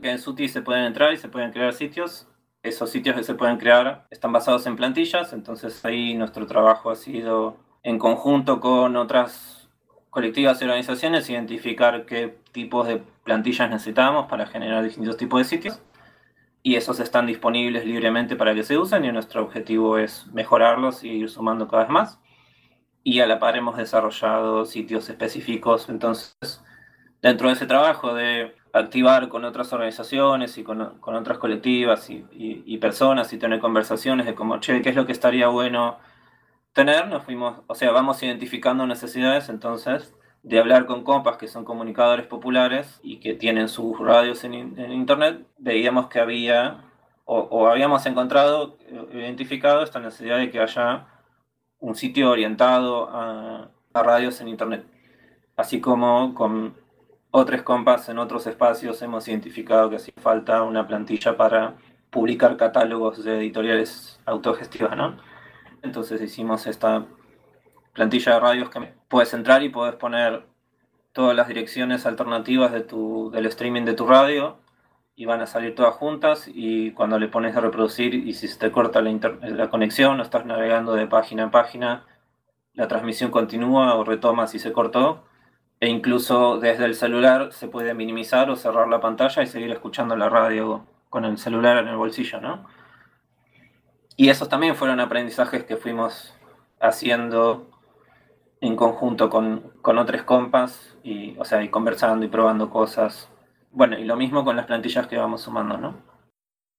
que en Sooty se pueden entrar y se pueden crear sitios. Esos sitios que se pueden crear están basados en plantillas, entonces ahí nuestro trabajo ha sido, en conjunto con otras colectivas y organizaciones, identificar qué tipos de plantillas necesitamos para generar distintos tipos de sitios. Y esos están disponibles libremente para que se usen y nuestro objetivo es mejorarlos y ir sumando cada vez más. Y a la par hemos desarrollado sitios específicos, entonces dentro de ese trabajo de activar con otras organizaciones y con otras colectivas y personas y tener conversaciones de como, che, ¿qué es lo que estaría bueno tener? Nos fuimos, o sea, vamos identificando necesidades entonces de hablar con compas que son comunicadores populares y que tienen sus radios en internet. Veíamos que había, o habíamos encontrado, identificado esta necesidad de que haya un sitio orientado a radios en internet. Así como con otros compas en otros espacios hemos identificado que hacía falta una plantilla para publicar catálogos de editoriales autogestivas, ¿no? Entonces hicimos esta plantilla de radios que puedes entrar y puedes poner todas las direcciones alternativas del streaming de tu radio y van a salir todas juntas, y cuando le pones a reproducir y si se te corta la conexión o estás navegando de página en página, la transmisión continúa o retoma si se cortó, e incluso desde el celular se puede minimizar o cerrar la pantalla y seguir escuchando la radio con el celular en el bolsillo, ¿no? Y esos también fueron aprendizajes que fuimos haciendo en conjunto con otros compas, y, o sea, y conversando y probando cosas. Bueno, y lo mismo con las plantillas que vamos sumando, ¿no?